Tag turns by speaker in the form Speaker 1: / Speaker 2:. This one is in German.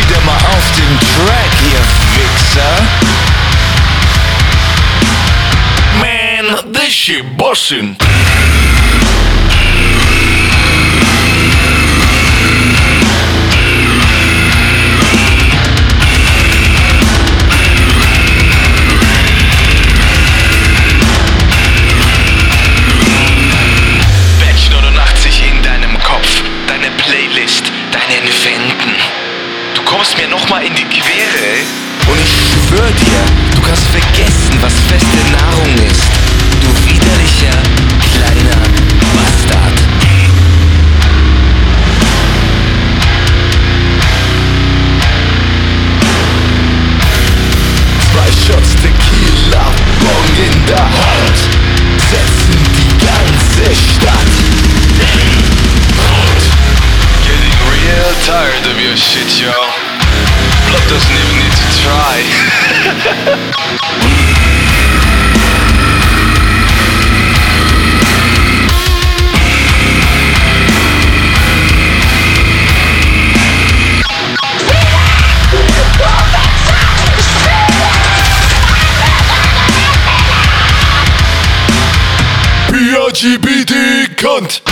Speaker 1: wieder mal auf den Track, ihr Wichser. Man, this shit bussin'.
Speaker 2: Batch 89 in deinem Kopf, deine Playlist, deinen Wänden. Du kommst mir nochmal in die Quere.
Speaker 1: Und ich schwör dir, du kannst vergessen, was feste Nahrung ist. Du widerlicher, kleiner Bastard. Zwei Shots Tequila, Bong in der Hand, setzen die ganze Stadt in Brand.
Speaker 2: Getting real tired of your shit, yo. Blood doesn't even need to try.
Speaker 1: PRGBD Cunt.